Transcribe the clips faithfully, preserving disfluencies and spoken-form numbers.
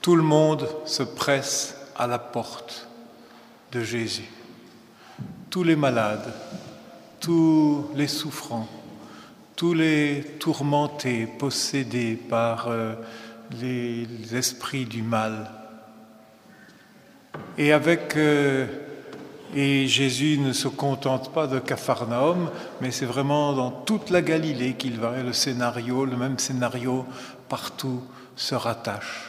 Tout le monde se presse à la porte de Jésus. Tous les malades, tous les souffrants, tous les tourmentés, possédés par euh, les esprits du mal. Et avec euh, et Jésus ne se contente pas de Capharnaüm, mais c'est vraiment dans toute la Galilée qu'il va. Le scénario, le même scénario, partout se rattache.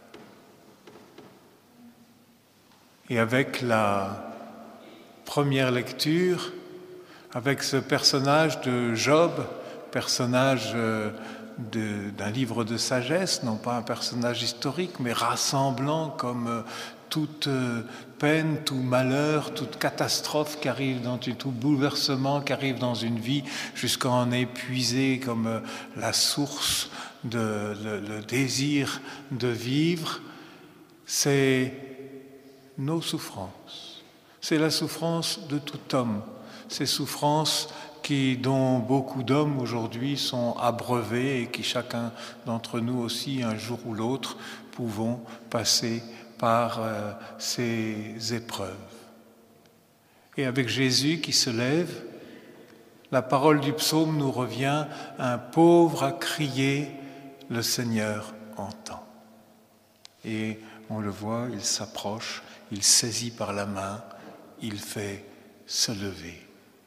Et avec la première lecture, avec ce personnage de Job, personnage de, d'un livre de sagesse, non pas un personnage historique, mais rassemblant comme toute peine, tout malheur, toute catastrophe qui arrive dans une, tout bouleversement qui arrive dans une vie, jusqu'à en épuiser comme la source, de, le, le désir de vivre, c'est nos souffrances. C'est la souffrance de tout homme. Ces souffrances qui, dont beaucoup d'hommes aujourd'hui sont abreuvés et qui chacun d'entre nous aussi, un jour ou l'autre, pouvons passer par euh, ces épreuves. Et avec Jésus qui se lève, la parole du psaume nous revient, un pauvre a crié, le Seigneur entend. Et on le voit, il s'approche, il saisit par la main, il fait se lever.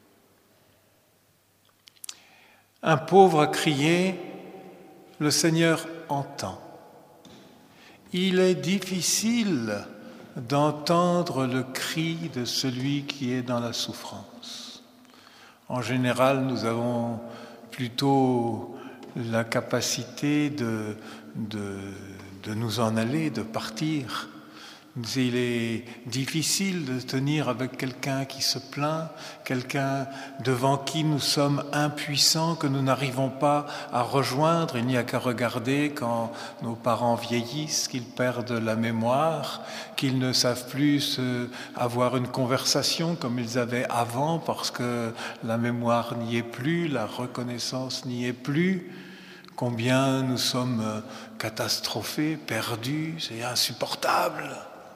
Un pauvre a crié, le Seigneur entend. Il est difficile d'entendre le cri de celui qui est dans la souffrance. En général, nous avons plutôt la capacité de, de, de nous en aller, de partir. Il est difficile de tenir avec quelqu'un qui se plaint, quelqu'un devant qui nous sommes impuissants, que nous n'arrivons pas à rejoindre. Il n'y a qu'à regarder quand nos parents vieillissent, qu'ils perdent la mémoire, qu'ils ne savent plus avoir une conversation comme ils avaient avant parce que la mémoire n'y est plus, la reconnaissance n'y est plus. Combien nous sommes catastrophés, perdus, c'est insupportable.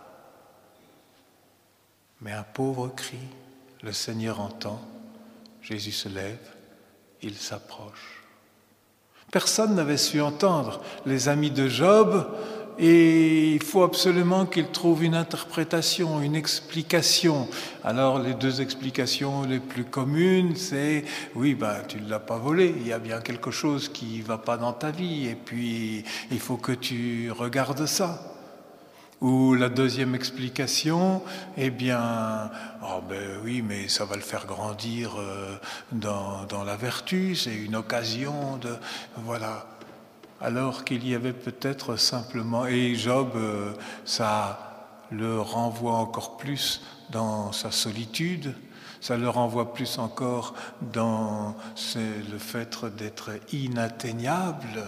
Mais un pauvre cri, le Seigneur entend, Jésus se lève, il s'approche. Personne n'avait su entendre les amis de Job, et il faut absolument qu'ils trouvent une interprétation, une explication. Alors les deux explications les plus communes, c'est « oui, ben, tu ne l'as pas volé, il y a bien quelque chose qui ne va pas dans ta vie, et puis il faut que tu regardes ça ». Ou la deuxième explication, eh bien, oh ben oui, mais ça va le faire grandir euh, dans, dans la vertu, c'est une occasion de... Voilà. Alors qu'il y avait peut-être simplement... Et Job, euh, ça le renvoie encore plus dans sa solitude, ça le renvoie plus encore dans le fait d'être inatteignable,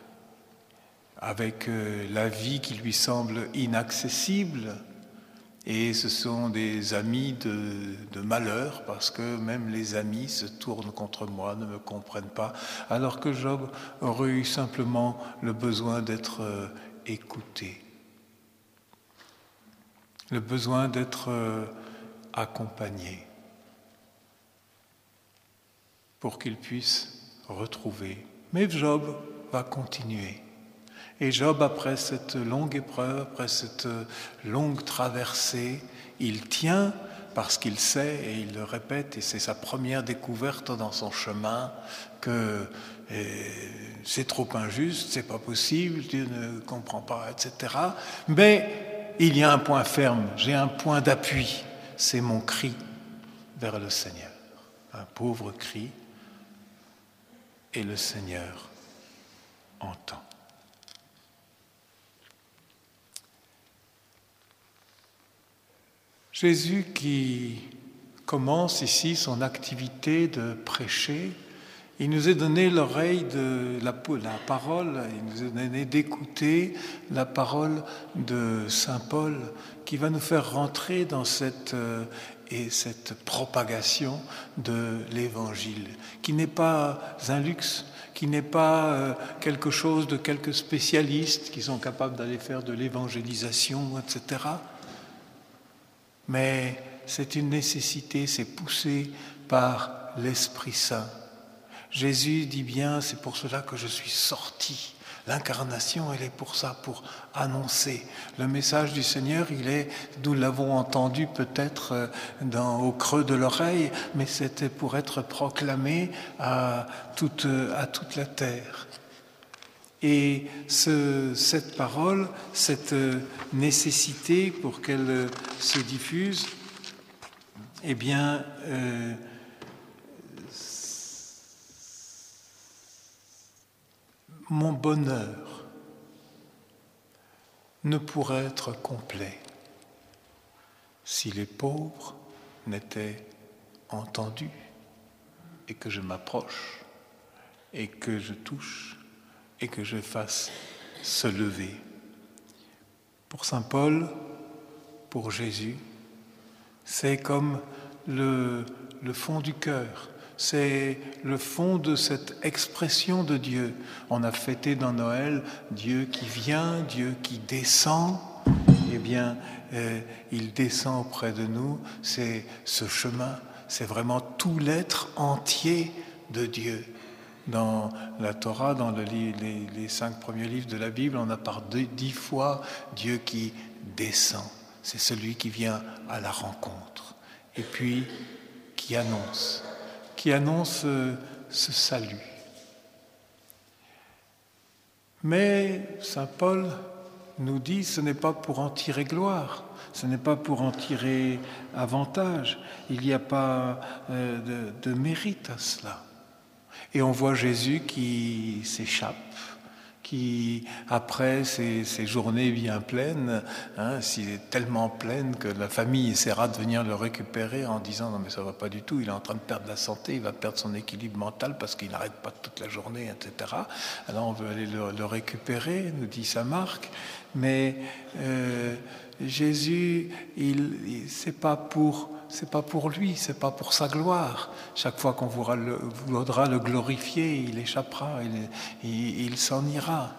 avec la vie qui lui semble inaccessible. Et ce sont des amis de, de malheur, parce que même les amis se tournent contre moi, ne me comprennent pas, alors que Job aurait eu simplement le besoin d'être écouté, le besoin d'être accompagné, pour qu'il puisse retrouver. Mais Job va continuer. Et Job, après cette longue épreuve, après cette longue traversée, il tient parce qu'il sait, et il le répète, et c'est sa première découverte dans son chemin, que c'est trop injuste, c'est pas possible, Dieu ne comprend pas, et cetera. Mais il y a un point ferme, j'ai un point d'appui, c'est mon cri vers le Seigneur. Un pauvre cri, et le Seigneur entend. Jésus qui commence ici son activité de prêcher, il nous a donné l'oreille de la, la parole, il nous a donné d'écouter la parole de Saint Paul qui va nous faire rentrer dans cette, euh, et cette propagation de l'Évangile, qui n'est pas un luxe, qui n'est pas euh, quelque chose de quelques spécialistes qui sont capables d'aller faire de l'évangélisation, et cetera. Mais c'est une nécessité, c'est poussé par l'Esprit Saint. Jésus dit bien, c'est pour cela que je suis sorti. L'incarnation, elle est pour ça, pour annoncer. Le message du Seigneur, il est, nous l'avons entendu peut-être dans, au creux de l'oreille, mais c'était pour être proclamé à toute, à toute la terre. Et ce, cette parole, cette nécessité pour qu'elle se diffuse, eh bien, euh, mon bonheur ne pourrait être complet si les pauvres n'étaient entendus et que je m'approche et que je touche et que je fasse se lever. Pour saint Paul, pour Jésus, c'est comme le, le fond du cœur. C'est le fond de cette expression de Dieu. On a fêté dans Noël Dieu qui vient, Dieu qui descend. Eh bien, euh, il descend auprès de nous. C'est ce chemin, c'est vraiment tout l'être entier de Dieu. Dans la Torah, dans le, les, les cinq premiers livres de la Bible, on a par deux, dix fois Dieu qui descend. C'est celui qui vient à la rencontre. Et puis, qui annonce. qui annonce ce salut. Mais saint Paul nous dit, ce n'est pas pour en tirer gloire, ce n'est pas pour en tirer avantage, il n'y a pas de, de mérite à cela. Et on voit Jésus qui s'échappe, qui, après ces, ces journées bien pleines, hein, s'il est tellement pleine que la famille essaiera de venir le récupérer en disant « Non mais ça ne va pas du tout, il est en train de perdre la santé, il va perdre son équilibre mental parce qu'il n'arrête pas toute la journée, et cetera » Alors on veut aller le, le récupérer, nous dit saint Marc, mais euh, Jésus, il, il, c'est pas pour... C'est pas pour lui, c'est pas pour sa gloire. Chaque fois qu'on voudra le, voudra le glorifier, il échappera, il, il, il s'en ira.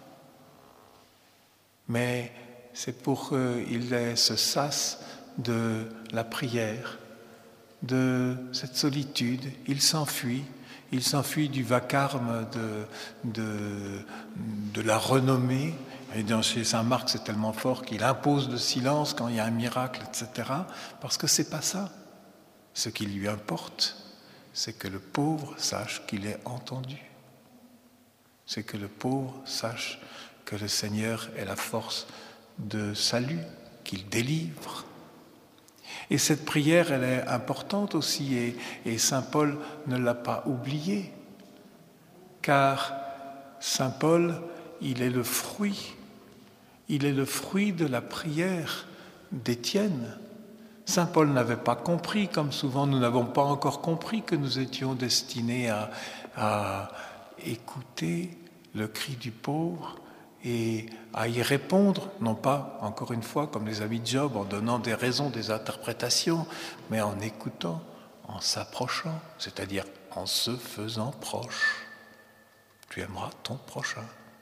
Mais c'est pour qu'il ait ce sas de la prière, de cette solitude. Il s'enfuit, il s'enfuit du vacarme de, de, de la renommée. Et dans, chez saint Marc, c'est tellement fort qu'il impose le silence quand il y a un miracle, et cetera. Parce que c'est pas ça. Ce qui lui importe, c'est que le pauvre sache qu'il est entendu. C'est que le pauvre sache que le Seigneur est la force de salut, qu'il délivre. Et cette prière, elle est importante aussi, et, et saint Paul ne l'a pas oubliée. Car saint Paul, il est le fruit, il est le fruit de la prière d'Étienne. Saint Paul n'avait pas compris, comme souvent nous n'avons pas encore compris que nous étions destinés à, à écouter le cri du pauvre et à y répondre, non pas, encore une fois, comme les amis de Job, en donnant des raisons, des interprétations, mais en écoutant, en s'approchant, c'est-à-dire en se faisant proche. Tu aimeras ton prochain.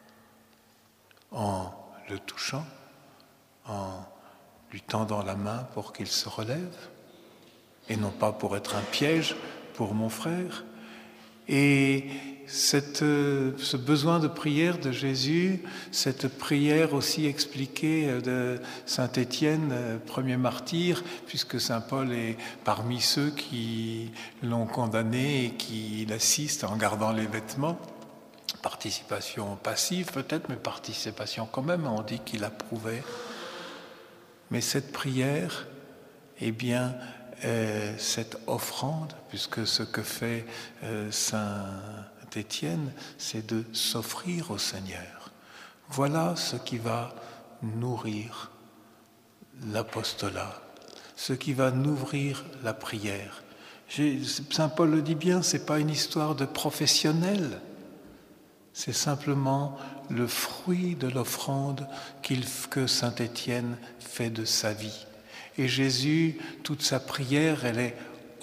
En le touchant, en lui tendant la main pour qu'il se relève, et non pas pour être un piège pour mon frère. Et cette, ce besoin de prière de Jésus, cette prière aussi expliquée de saint Étienne, premier martyr, puisque saint Paul est parmi ceux qui l'ont condamné et qui l'assistent en gardant les vêtements. Participation passive peut-être, mais participation quand même, on dit qu'il approuvait. Mais cette prière, eh bien, euh, cette offrande, puisque ce que fait euh, saint Étienne, c'est de s'offrir au Seigneur. Voilà ce qui va nourrir l'apostolat, ce qui va nourrir la prière. J'ai, saint Paul le dit bien, c'est pas une histoire de professionnel. C'est simplement le fruit de l'offrande qu'il, que saint Étienne fait de sa vie. Et Jésus, toute sa prière, elle est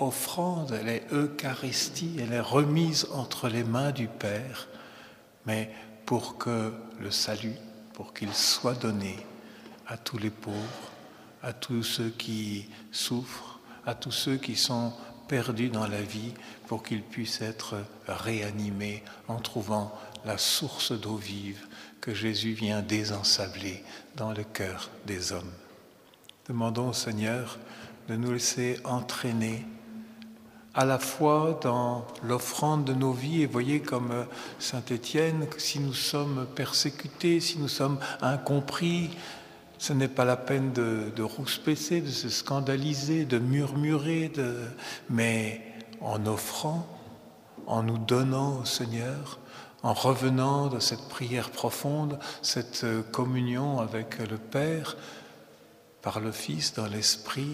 offrande, elle est Eucharistie, elle est remise entre les mains du Père, mais pour que le salut, pour qu'il soit donné à tous les pauvres, à tous ceux qui souffrent, à tous ceux qui sont perdus dans la vie, pour qu'ils puissent être réanimés en trouvant la source d'eau vive que Jésus vient désensabler dans le cœur des hommes. Demandons au Seigneur de nous laisser entraîner à la fois dans l'offrande de nos vies, et voyez comme saint Étienne, que si nous sommes persécutés, si nous sommes incompris, ce n'est pas la peine de, de rouspécer, de se scandaliser, de murmurer, de... mais en offrant, en nous donnant au Seigneur, en revenant de cette prière profonde, cette communion avec le Père, par le Fils dans l'Esprit,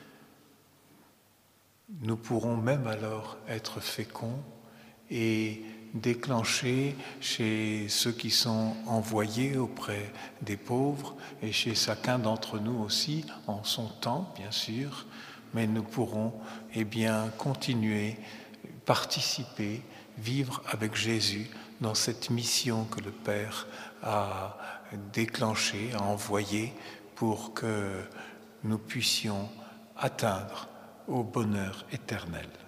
nous pourrons même alors être féconds et déclencher chez ceux qui sont envoyés auprès des pauvres et chez chacun d'entre nous aussi, en son temps bien sûr, mais nous pourrons eh bien continuer, participer, vivre avec Jésus dans cette mission que le Père a déclenchée, a envoyée pour que nous puissions atteindre au bonheur éternel.